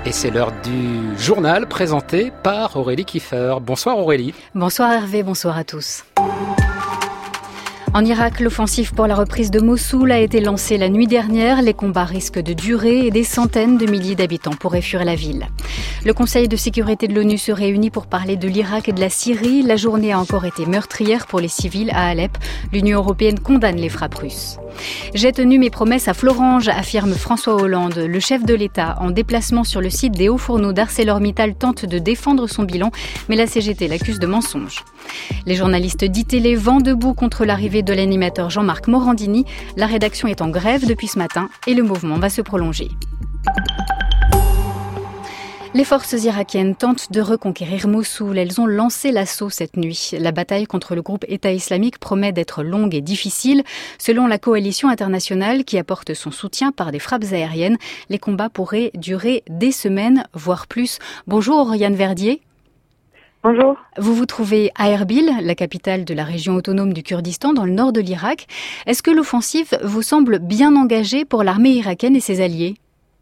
Et c'est l'heure du journal présenté par Aurélie Kiefer. Bonsoir Aurélie. Bonsoir Hervé, bonsoir à tous. En Irak, l'offensive pour la reprise de Mossoul a été lancée la nuit dernière. Les combats risquent de durer et des centaines de milliers d'habitants pourraient fuir la ville. Le Conseil de sécurité de l'ONU se réunit pour parler de l'Irak et de la Syrie. La journée a encore été meurtrière pour les civils à Alep. L'Union européenne condamne les frappes russes. J'ai tenu mes promesses à Florange, affirme François Hollande. Le chef de l'État, en déplacement sur le site des hauts-fourneaux d'ArcelorMittal, tente de défendre son bilan, mais la CGT l'accuse de mensonge. Les journalistes d'ITélé vent debout contre l'arrivée de l'animateur Jean-Marc Morandini. La rédaction est en grève depuis ce matin et le mouvement va se prolonger. Les forces irakiennes tentent de reconquérir Mossoul. Elles ont lancé l'assaut cette nuit. La bataille contre le groupe État islamique promet d'être longue et difficile. Selon la coalition internationale qui apporte son soutien par des frappes aériennes, les combats pourraient durer des semaines, voire plus. Bonjour Oriane Verdier. Bonjour. Vous vous trouvez à Erbil, la capitale de la région autonome du Kurdistan, dans le nord de l'Irak. Est-ce que l'offensive vous semble bien engagée pour l'armée irakienne et ses alliés ?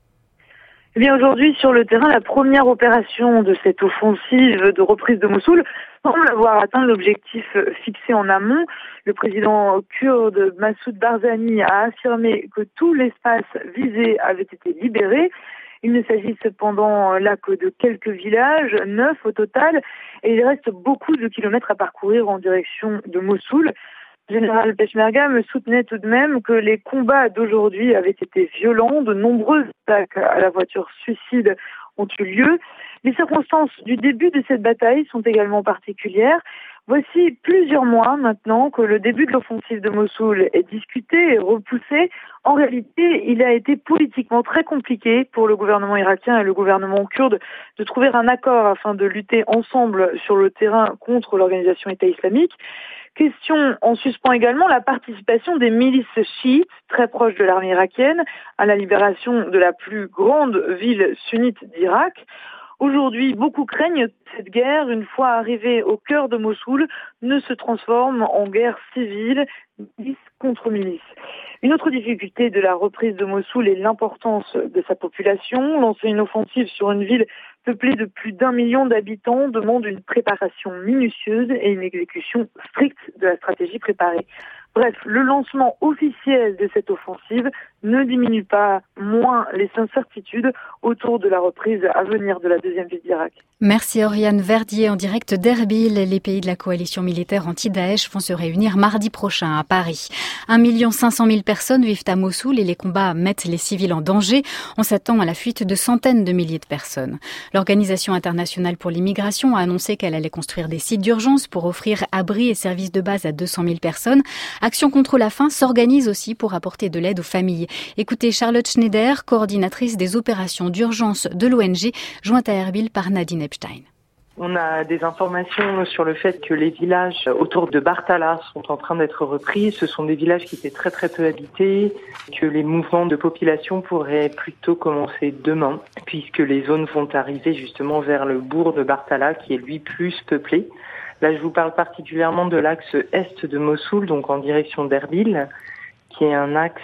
Eh bien, aujourd'hui, sur le terrain, la première opération de cette offensive de reprise de Mossoul semble avoir atteint l'objectif fixé en amont. Le président kurde Massoud Barzani a affirmé que tout l'espace visé avait été libéré. Il ne s'agit cependant là que de quelques villages, 9 au total, et il reste beaucoup de kilomètres à parcourir en direction de Mossoul. Le général Peshmerga me soutenait tout de même que les combats d'aujourd'hui avaient été violents. De nombreuses attaques à la voiture suicide ont eu lieu. Les circonstances du début de cette bataille sont également particulières. Voici plusieurs mois maintenant que le début de l'offensive de Mossoul est discuté et repoussé. En réalité, il a été politiquement très compliqué pour le gouvernement irakien et le gouvernement kurde de trouver un accord afin de lutter ensemble sur le terrain contre l'organisation État islamique. Question en suspens également la participation des milices chiites très proches de l'armée irakienne à la libération de la plus grande ville sunnite d'Irak. Aujourd'hui, beaucoup craignent que cette guerre, une fois arrivée au cœur de Mossoul, ne se transforme en guerre civile, milice contre milice. Une autre difficulté de la reprise de Mossoul est l'importance de sa population. Lancer une offensive sur une ville peuplée de plus d'1 million d'habitants demande une préparation minutieuse et une exécution stricte de la stratégie préparée. Bref, le lancement officiel de cette offensive ne diminue pas moins les incertitudes autour de la reprise à venir de la deuxième ville d'Irak. Merci Oriane Verdier en direct d'Erbil. Les pays de la coalition militaire anti-Daesh vont se réunir mardi prochain à Paris. 1 500 000 personnes vivent à Mossoul et les combats mettent les civils en danger. On s'attend à la fuite de centaines de milliers de personnes. L'Organisation internationale pour l'immigration a annoncé qu'elle allait construire des sites d'urgence pour offrir abris et services de base à 200 000 personnes. Action contre la faim s'organise aussi pour apporter de l'aide aux familles. Écoutez Charlotte Schneider, coordinatrice des opérations d'urgence de l'ONG, jointe à Erbil par Nadine Epstein. On a des informations sur le fait que les villages autour de Bartala sont en train d'être repris. Ce sont des villages qui étaient très très peu habités, que les mouvements de population pourraient plutôt commencer demain, puisque les zones vont arriver justement vers le bourg de Bartala, qui est lui plus peuplé. Là, je vous parle particulièrement de l'axe est de Mossoul, donc en direction d'Erbil, qui est un axe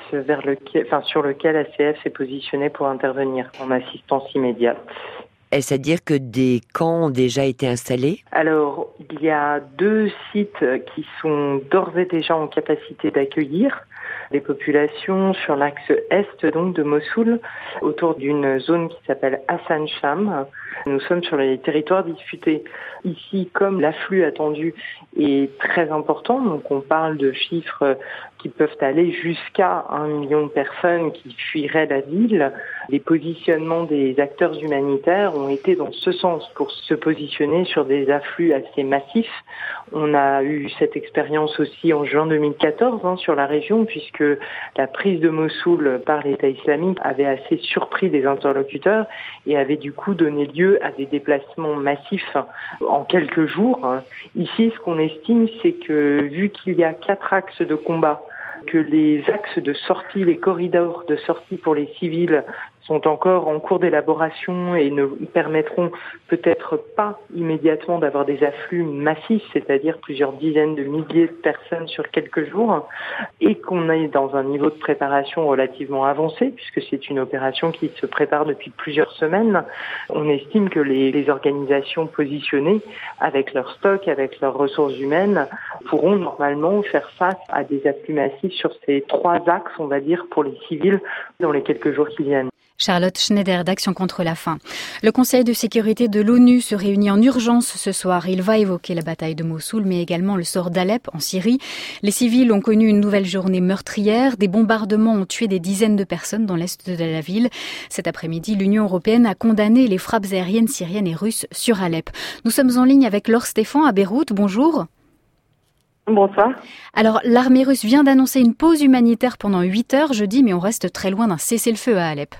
sur lequel ACF est positionné pour intervenir en assistance immédiate. Est-ce à dire que des camps ont déjà été installés ? Alors, il y a 2 sites qui sont d'ores et déjà en capacité d'accueillir les populations sur l'axe est donc de Mossoul, autour d'une zone qui s'appelle Hassan Sham. Nous sommes sur les territoires disputés. Ici, comme l'afflux attendu est très important, donc on parle de chiffres qui peuvent aller jusqu'à 1 million de personnes qui fuiraient la ville. Les positionnements des acteurs humanitaires ont été dans ce sens, pour se positionner sur des afflux assez massifs. On a eu cette expérience aussi en juin 2014 sur la région, puisque la prise de Mossoul par l'État islamique avait assez surpris des interlocuteurs et avait du coup donné lieu à des déplacements massifs en quelques jours. Ici, ce qu'on estime, c'est que vu qu'il y a 4 axes de combat, que les axes de sortie, les corridors de sortie pour les civils sont encore en cours d'élaboration et ne permettront peut-être pas immédiatement d'avoir des afflux massifs, c'est-à-dire plusieurs dizaines de milliers de personnes sur quelques jours, et qu'on est dans un niveau de préparation relativement avancé, puisque c'est une opération qui se prépare depuis plusieurs semaines. On estime que les organisations positionnées, avec leur stock, avec leurs ressources humaines, pourront normalement faire face à des afflux massifs sur ces 3 axes, on va dire, pour les civils dans les quelques jours qui viennent. Charlotte Schneider d'Action contre la faim. Le Conseil de sécurité de l'ONU se réunit en urgence ce soir. Il va évoquer la bataille de Mossoul, mais également le sort d'Alep en Syrie. Les civils ont connu une nouvelle journée meurtrière. Des bombardements ont tué des dizaines de personnes dans l'est de la ville. Cet après-midi, l'Union européenne a condamné les frappes aériennes syriennes et russes sur Alep. Nous sommes en ligne avec Laure Stéphan à Beyrouth. Bonjour. Bonsoir. Alors, l'armée russe vient d'annoncer une pause humanitaire pendant 8 heures jeudi, mais on reste très loin d'un cessez-le-feu à Alep.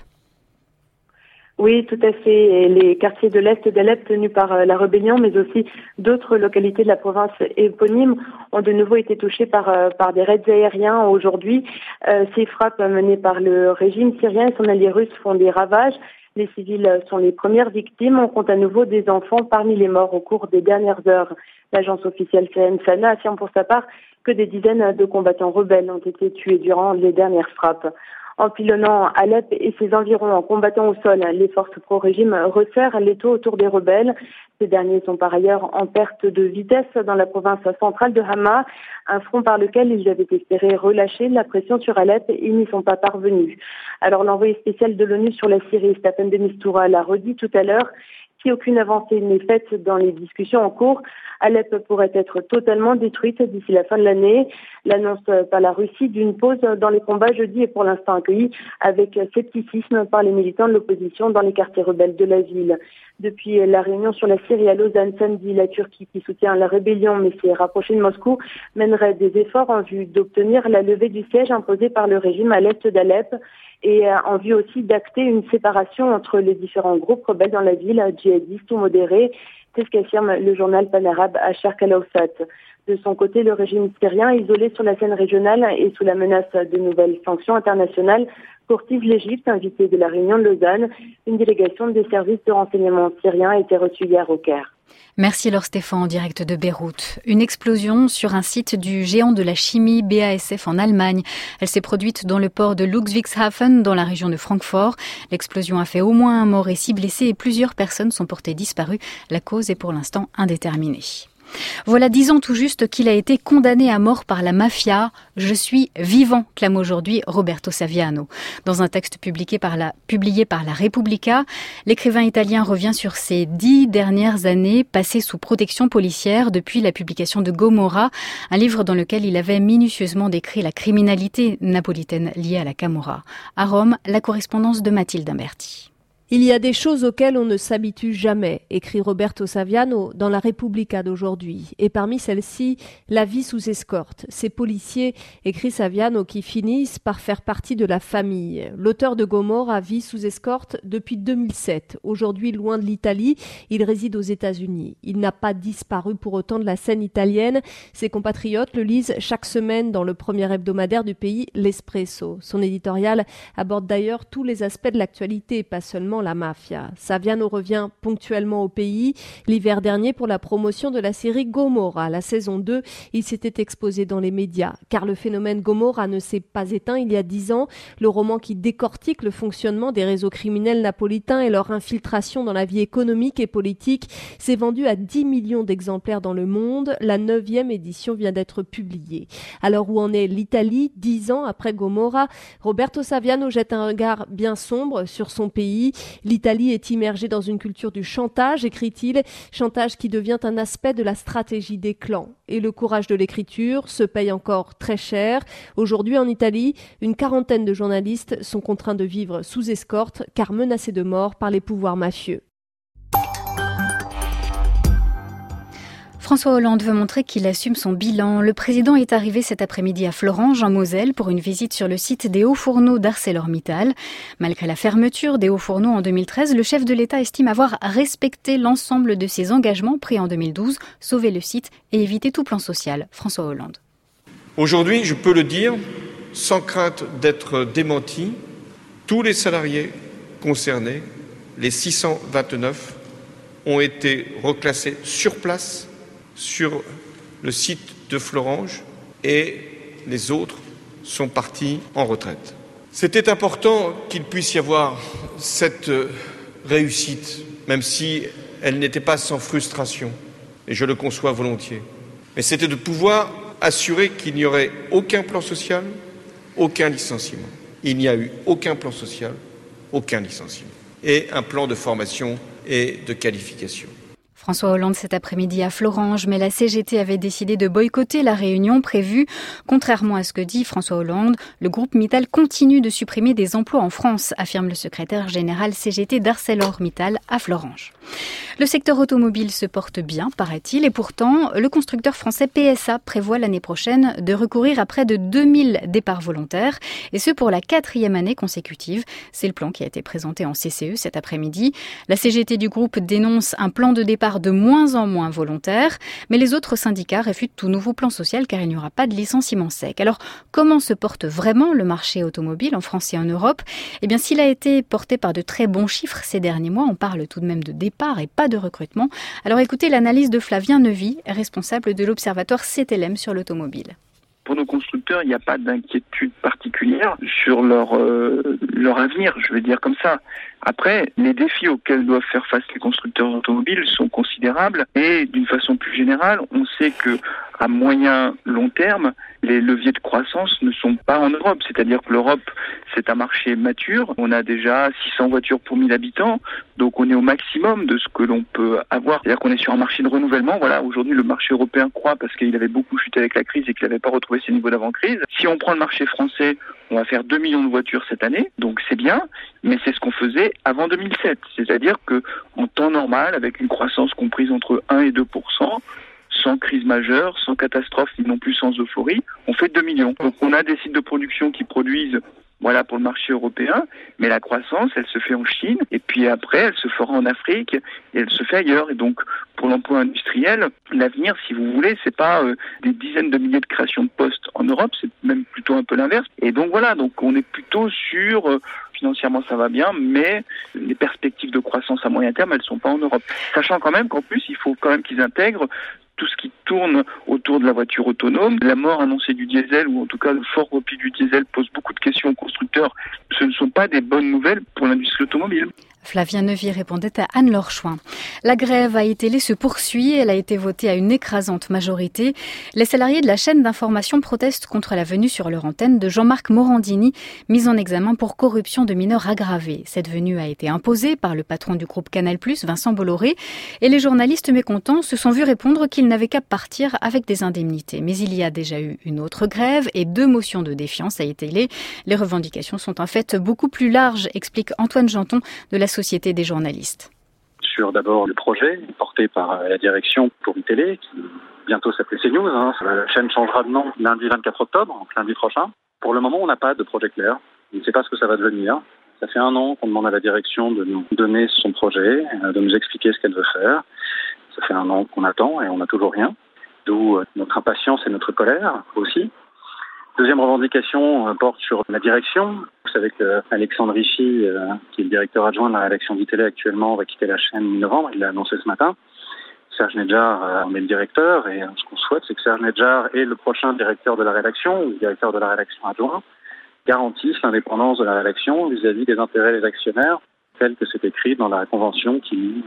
Oui, tout à fait. Et les quartiers de l'Est d'Alep tenus par la rébellion, mais aussi d'autres localités de la province éponyme, ont de nouveau été touchés par des raids aériens aujourd'hui. Ces frappes menées par le régime syrien et son allié russe font des ravages. Les civils sont les premières victimes. On compte à nouveau des enfants parmi les morts au cours des dernières heures. L'agence officielle syrienne Sana affirme pour sa part que des dizaines de combattants rebelles ont été tués durant les dernières frappes. En pilonnant Alep et ses environs en combattant au sol, les forces pro-régime resserrent l'étau autour des rebelles. Ces derniers sont par ailleurs en perte de vitesse dans la province centrale de Hama, un front par lequel ils avaient espéré relâcher la pression sur Alep et ils n'y sont pas parvenus. Alors l'envoyé spécial de l'ONU sur la Syrie, Staffan de Mistura, l'a redit tout à l'heure. Si aucune avancée n'est faite dans les discussions en cours, Alep pourrait être totalement détruite d'ici la fin de l'année. L'annonce par la Russie d'une pause dans les combats jeudi est pour l'instant accueillie avec scepticisme par les militants de l'opposition dans les quartiers rebelles de la ville. Depuis la réunion sur la Syrie à Lausanne samedi, la Turquie, qui soutient la rébellion mais s'est rapprochée de Moscou, mènerait des efforts en vue d'obtenir la levée du siège imposé par le régime à l'est d'Alep et en vue aussi d'acter une séparation entre les différents groupes rebelles dans la ville, djihadistes ou modérés. C'est ce qu'affirme le journal pan-arabe Asharq al-Awsat. De son côté, le régime syrien, isolé sur la scène régionale et sous la menace de nouvelles sanctions internationales, courtise l'Égypte, invitée de la réunion de Lausanne. Une délégation des services de renseignement syriens a été reçue hier au Caire. Merci Laure Stéphan en direct de Beyrouth. Une explosion sur un site du géant de la chimie BASF en Allemagne. Elle s'est produite dans le port de Ludwigshafen dans la région de Francfort. L'explosion a fait au moins un mort et 6 blessés et plusieurs personnes sont portées disparues. La cause est pour l'instant indéterminée. Voilà 10 ans tout juste qu'il a été condamné à mort par la mafia. « Je suis vivant », clame aujourd'hui Roberto Saviano. Dans un texte publié par la Repubblica, l'écrivain italien revient sur ses 10 dernières années passées sous protection policière depuis la publication de Gomorra, un livre dans lequel il avait minutieusement décrit la criminalité napolitaine liée à la Camorra. À Rome, la correspondance de Mathilde Imberti. Il y a des choses auxquelles on ne s'habitue jamais, écrit Roberto Saviano dans la Repubblica d'aujourd'hui. Et parmi celles-ci, la vie sous escorte. Ces policiers, écrit Saviano, qui finissent par faire partie de la famille. L'auteur de Gomorra vit sous escorte depuis 2007. Aujourd'hui, loin de l'Italie, il réside aux États-Unis. Il n'a pas disparu pour autant de la scène italienne. Ses compatriotes le lisent chaque semaine dans le premier hebdomadaire du pays, l'Espresso. Son éditorial aborde d'ailleurs tous les aspects de l'actualité, pas seulement la mafia. Saviano revient ponctuellement au pays. L'hiver dernier, pour la promotion de la série Gomorra, la saison 2, il s'était exposé dans les médias. Car le phénomène Gomorra ne s'est pas éteint il y a 10 ans. Le roman qui décortique le fonctionnement des réseaux criminels napolitains et leur infiltration dans la vie économique et politique s'est vendu à 10 millions d'exemplaires dans le monde. La 9e édition vient d'être publiée. Alors où en est l'Italie 10 ans après Gomorra? Roberto Saviano jette un regard bien sombre sur son pays. L'Italie est immergée dans une culture du chantage, écrit-il, chantage qui devient un aspect de la stratégie des clans. Et le courage de l'écriture se paye encore très cher. Aujourd'hui en Italie, une 40aine de journalistes sont contraints de vivre sous escorte car menacés de mort par les pouvoirs mafieux. François Hollande veut montrer qu'il assume son bilan. Le président est arrivé cet après-midi à Florange, en Moselle, pour une visite sur le site des hauts fourneaux d'ArcelorMittal. Malgré la fermeture des hauts fourneaux en 2013, le chef de l'État estime avoir respecté l'ensemble de ses engagements pris en 2012, sauver le site et éviter tout plan social. François Hollande. Aujourd'hui, je peux le dire, sans crainte d'être démentis, tous les salariés concernés, les 629, ont été reclassés sur place sur le site de Florange et les autres sont partis en retraite. C'était important qu'il puisse y avoir cette réussite, même si elle n'était pas sans frustration, et je le conçois volontiers. Mais c'était de pouvoir assurer qu'il n'y aurait aucun plan social, aucun licenciement. Il n'y a eu aucun plan social, aucun licenciement. Et un plan de formation et de qualification. François Hollande cet après-midi à Florange, mais la CGT avait décidé de boycotter la réunion prévue. Contrairement à ce que dit François Hollande, le groupe Mittal continue de supprimer des emplois en France, affirme le secrétaire général CGT d'ArcelorMittal à Florange. Le secteur automobile se porte bien, paraît-il, et pourtant, le constructeur français PSA prévoit l'année prochaine de recourir à près de 2000 départs volontaires, et ce pour la 4e année consécutive. C'est le plan qui a été présenté en CCE cet après-midi. La CGT du groupe dénonce un plan de départ de moins en moins volontaire, mais les autres syndicats réfutent tout nouveau plan social car il n'y aura pas de licenciement sec. Alors, comment se porte vraiment le marché automobile en France et en Europe ? Eh bien, s'il a été porté par de très bons chiffres ces derniers mois, on parle tout de même de départ et pas de recrutement. Alors écoutez l'analyse de Flavien Neuvy, responsable de l'Observatoire CTLM sur l'automobile. Pour nos constructeurs, il n'y a pas d'inquiétude particulière sur leur avenir, je vais dire comme ça. Après, les défis auxquels doivent faire face les constructeurs automobiles sont considérables et d'une façon plus générale, on sait que à moyen long terme, les leviers de croissance ne sont pas en Europe. C'est-à-dire que l'Europe, c'est un marché mature. On a déjà 600 voitures pour 1000 habitants. Donc on est au maximum de ce que l'on peut avoir. C'est-à-dire qu'on est sur un marché de renouvellement. Voilà, aujourd'hui, le marché européen croît parce qu'il avait beaucoup chuté avec la crise et qu'il n'avait pas retrouvé ses niveaux d'avant-crise. Si on prend le marché français, on va faire 2 millions de voitures cette année. Donc c'est bien, mais c'est ce qu'on faisait avant 2007. C'est-à-dire que en temps normal, avec une croissance comprise entre 1 et 2%, sans crise majeure, sans catastrophe, ni non plus sans euphorie, on fait 2 millions. Donc on a des sites de production qui produisent pour le marché européen, mais la croissance, elle se fait en Chine, et puis après, elle se fera en Afrique, et elle se fait ailleurs. Et donc, pour l'emploi industriel, l'avenir, si vous voulez, c'est pas des dizaines de milliers de créations de postes en Europe, c'est même plutôt un peu l'inverse. Et donc voilà, donc on est plutôt sur... Financièrement, ça va bien, mais les perspectives de croissance à moyen terme, elles sont pas en Europe. Sachant quand même qu'en plus, il faut quand même qu'ils intègrent tout ce qui tourne autour de la voiture autonome. La mort annoncée du diesel, ou en tout cas le fort repli du diesel, pose beaucoup de questions aux constructeurs. Ce ne sont pas des bonnes nouvelles pour l'industrie automobile. Flavien Neuvy répondait à Anne-Laure Chouin. La grève à Itélé se poursuit. Elle a été votée à une écrasante majorité. Les salariés de la chaîne d'information protestent contre la venue sur leur antenne de Jean-Marc Morandini, mis en examen pour corruption de mineurs aggravée. Cette venue a été imposée par le patron du groupe Canal+, Vincent Bolloré, et les journalistes mécontents se sont vus répondre qu'ils n'avaient qu'à partir avec des indemnités. Mais il y a déjà eu une autre grève et 2 motions de défiance à Itélé. Les revendications sont en fait beaucoup plus larges, explique Antoine Janton de la Société des journalistes. Sur d'abord le projet porté par la direction pour Itélé, qui bientôt s'appelait CNews. La chaîne changera de nom lundi 24 octobre, donc lundi prochain. Pour le moment, on n'a pas de projet clair. On ne sait pas ce que ça va devenir. Ça fait 1 an qu'on demande à la direction de nous donner son projet, de nous expliquer ce qu'elle veut faire. Ça fait 1 an qu'on attend et on n'a toujours rien. D'où notre impatience et notre colère aussi. Deuxième revendication porte sur la direction. Vous savez que Alexandre Richy, qui est le directeur adjoint de la rédaction d'Itélé actuellement, va quitter la chaîne mi-novembre. Il l'a annoncé ce matin. Serge Nedjar en est le directeur et ce qu'on souhaite, c'est que Serge Nedjar est le prochain directeur de la rédaction, ou le directeur de la rédaction adjoint, garantisse l'indépendance de la rédaction vis-à-vis des intérêts des actionnaires, tel que c'est écrit dans la convention qui lie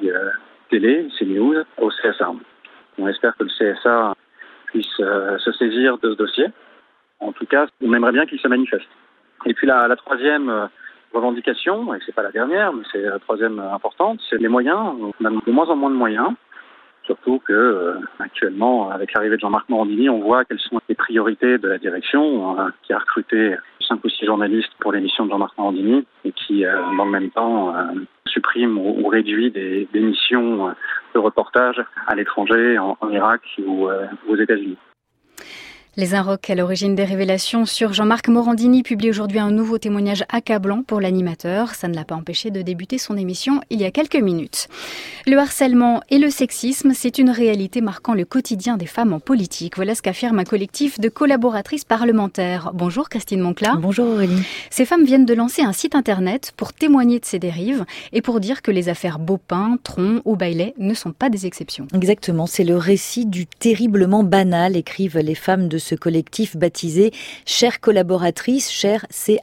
Télé, CNews, au CSA. On espère que le CSA puisse se saisir de ce dossier. En tout cas, on aimerait bien qu'il se manifeste. Et puis la troisième revendication, et c'est pas la dernière, mais c'est la troisième importante, c'est les moyens. On a de moins en moins de moyens, surtout que actuellement, avec l'arrivée de Jean-Marc Morandini, on voit quelles sont les priorités de la direction, qui a recruté 5 ou 6 journalistes pour l'émission de Jean-Marc Morandini, et qui, dans le même temps, supprime ou réduit des missions de reportage à l'étranger, en Irak ou aux États-Unis. Les Inrocks à l'origine des révélations sur Jean-Marc Morandini publie aujourd'hui un nouveau témoignage accablant pour l'animateur. Ça ne l'a pas empêché de débuter son émission il y a quelques minutes. Le harcèlement et le sexisme, c'est une réalité marquant le quotidien des femmes en politique. Voilà ce qu'affirme un collectif de collaboratrices parlementaires. Bonjour Christine Moncla. Bonjour Aurélie. Ces femmes viennent de lancer un site internet pour témoigner de ces dérives et pour dire que les affaires Beaupin, Tron ou Bailey ne sont pas des exceptions. Exactement, c'est le récit du terriblement banal, écrivent les femmes de ce collectif baptisé Chères collaboratrices, Chères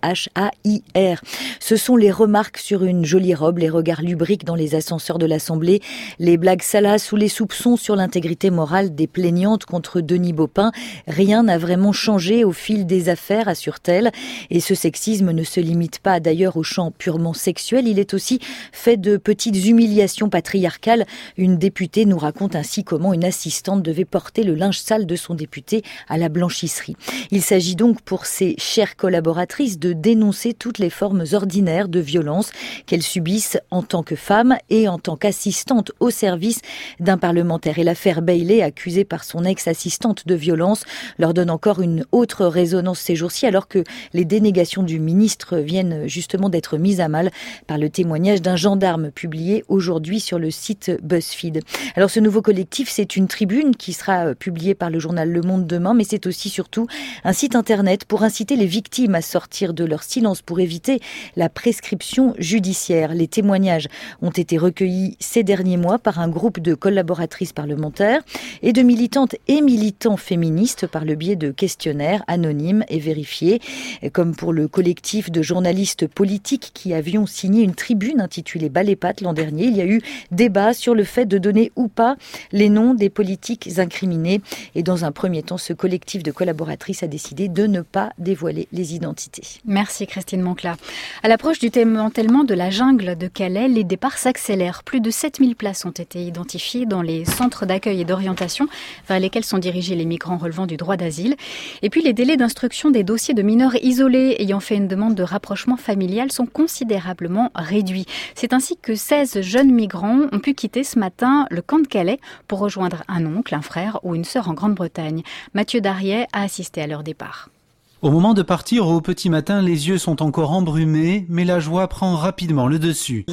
C-H-A-I-R. Ce sont les remarques sur une jolie robe, les regards lubriques dans les ascenseurs de l'Assemblée, les blagues salaces ou les soupçons sur l'intégrité morale des plaignantes contre Denis Beaupin. Rien n'a vraiment changé au fil des affaires, assure-t-elle. Et ce sexisme ne se limite pas d'ailleurs au champ purement sexuel, il est aussi fait de petites humiliations patriarcales. Une députée nous raconte ainsi comment une assistante devait porter le linge sale de son député à la blanchisserie. Il s'agit donc pour ces chères collaboratrices de dénoncer toutes les formes ordinaires de violence qu'elles subissent en tant que femmes et en tant qu'assistantes au service d'un parlementaire. Et l'affaire Bailey, accusée par son ex-assistante de violence, leur donne encore une autre résonance ces jours-ci, alors que les dénégations du ministre viennent justement d'être mises à mal par le témoignage d'un gendarme publié aujourd'hui sur le site BuzzFeed. Alors ce nouveau collectif, c'est une tribune qui sera publiée par le journal Le Monde demain, mais c'est aussi surtout un site internet pour inciter les victimes à sortir de leur silence pour éviter la prescription judiciaire. Les témoignages ont été recueillis ces derniers mois par un groupe de collaboratrices parlementaires et de militantes et militants féministes par le biais de questionnaires anonymes et vérifiés, comme pour le collectif de journalistes politiques qui avions signé une tribune intitulée Bas les pattes l'an dernier. Il y a eu débat sur le fait de donner ou pas les noms des politiques incriminés. Et dans un premier temps, ce collectif de collaboratrices a décidé de ne pas dévoiler les identités. Merci Christine Moncla. À l'approche du démantèlement de la jungle de Calais, les départs s'accélèrent. Plus de 7000 places ont été identifiées dans les centres d'accueil et d'orientation vers lesquels sont dirigés les migrants relevant du droit d'asile. Et puis les délais d'instruction des dossiers de mineurs isolés ayant fait une demande de rapprochement familial sont considérablement réduits. C'est ainsi que 16 jeunes migrants ont pu quitter ce matin le camp de Calais pour rejoindre un oncle, un frère ou une sœur en Grande-Bretagne. Mathieu Darriet a assisté à leur départ. Au moment de partir au petit matin, les yeux sont encore embrumés, mais la joie prend rapidement le dessus.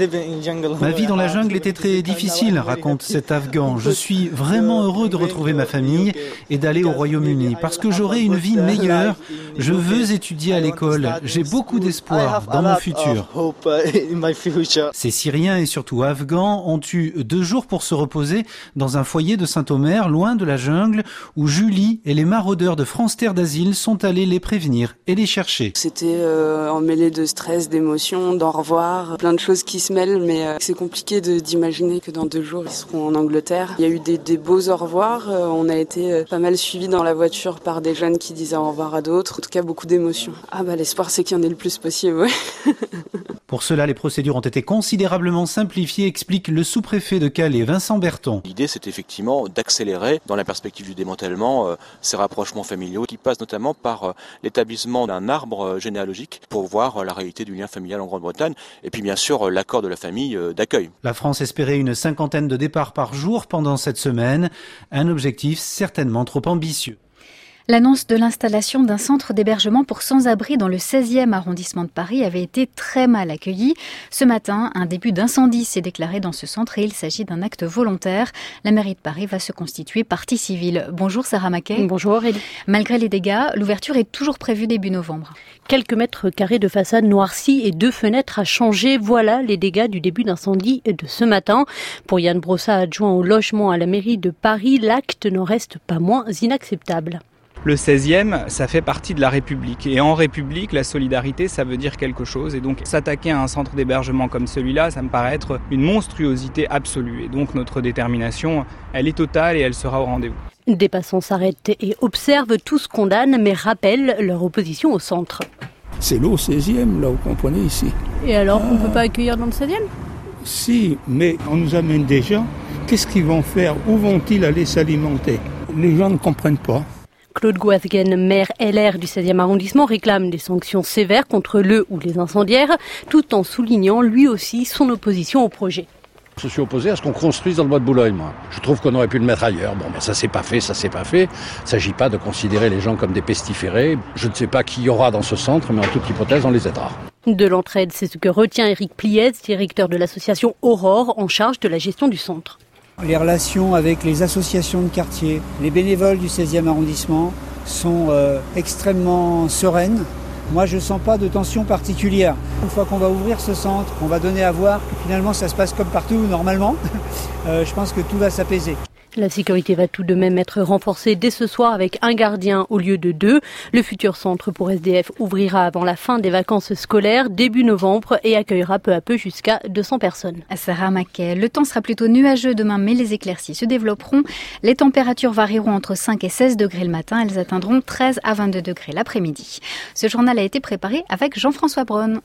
Ma vie dans la jungle était très difficile, raconte cet Afghan. Je suis vraiment heureux de retrouver ma famille et d'aller au Royaume-Uni parce que j'aurai une vie meilleure. Je veux étudier à l'école. J'ai beaucoup d'espoir dans mon futur. Ces Syriens et surtout Afghans ont eu 2 jours pour se reposer dans un foyer de Saint-Omer, loin de la jungle, où Julie et les maraudeurs de France Terre d'Asile sont allés les prévenir et les chercher. C'était emmêlé de stress, d'émotions, d'au revoir, plein de choses qui se mêlent, mais c'est compliqué d'imaginer que dans 2 jours ils seront en Angleterre. Il y a eu des beaux au revoir, on a été pas mal suivis dans la voiture par des jeunes qui disaient au revoir à d'autres, en tout cas beaucoup d'émotions. L'espoir c'est qu'il y en ait le plus possible, ouais. Pour cela, les procédures ont été considérablement simplifiées, explique le sous-préfet de Calais, Vincent Berton. L'idée, c'est effectivement d'accélérer, dans la perspective du démantèlement, ces rapprochements familiaux qui passent notamment par l'établissement d'un arbre généalogique pour voir la réalité du lien familial en Grande-Bretagne et puis bien sûr l'accord de la famille d'accueil. La France espérait une 50aine de départs par jour pendant cette semaine, un objectif certainement trop ambitieux. L'annonce de l'installation d'un centre d'hébergement pour sans-abri dans le 16e arrondissement de Paris avait été très mal accueillie. Ce matin, un début d'incendie s'est déclaré dans ce centre et il s'agit d'un acte volontaire. La mairie de Paris va se constituer partie civile. Bonjour Sarah Maquet. Bonjour Aurélie. Malgré les dégâts, l'ouverture est toujours prévue début novembre. Quelques mètres carrés de façade noircie et 2 fenêtres à changer. Voilà les dégâts du début d'incendie de ce matin. Pour Yann Brossat, adjoint au logement à la mairie de Paris, l'acte n'en reste pas moins inacceptable. Le 16e, ça fait partie de la République. Et en République, la solidarité, ça veut dire quelque chose. Et donc, s'attaquer à un centre d'hébergement comme celui-là, ça me paraît être une monstruosité absolue. Et donc, notre détermination, elle est totale et elle sera au rendez-vous. Des passants s'arrêtent et observent, tous condamnent, mais rappellent leur opposition au centre. C'est l'eau 16e, là, vous comprenez, ici. Et alors, on ne peut pas accueillir dans le 16e ? Si, mais on nous amène des gens. Qu'est-ce qu'ils vont faire ? Où vont-ils aller s'alimenter ? Les gens ne comprennent pas. Claude Goasguen, maire LR du 16e arrondissement, réclame des sanctions sévères contre le ou les incendiaires, tout en soulignant lui aussi son opposition au projet. Je suis opposé à ce qu'on construise dans le bois de Boulogne, moi. Je trouve qu'on aurait pu le mettre ailleurs. Bon, ça s'est pas fait. Il ne s'agit pas de considérer les gens comme des pestiférés. Je ne sais pas qui y aura dans ce centre, mais en toute hypothèse, on les aidera. De l'entraide, c'est ce que retient Éric Pliez, directeur de l'association Aurore, en charge de la gestion du centre. Les relations avec les associations de quartier, les bénévoles du 16e arrondissement sont extrêmement sereines. Moi, je ne sens pas de tension particulière. Une fois qu'on va ouvrir ce centre, on va donner à voir que finalement ça se passe comme partout normalement. Je pense que tout va s'apaiser. La sécurité va tout de même être renforcée dès ce soir avec un gardien au lieu de 2. Le futur centre pour SDF ouvrira avant la fin des vacances scolaires, début novembre, et accueillera peu à peu jusqu'à 200 personnes. À Sarah Maquet, le temps sera plutôt nuageux demain, mais les éclaircies se développeront. Les températures varieront entre 5 et 16 degrés le matin. Elles atteindront 13 à 22 degrés l'après-midi. Ce journal a été préparé avec Jean-François Braun.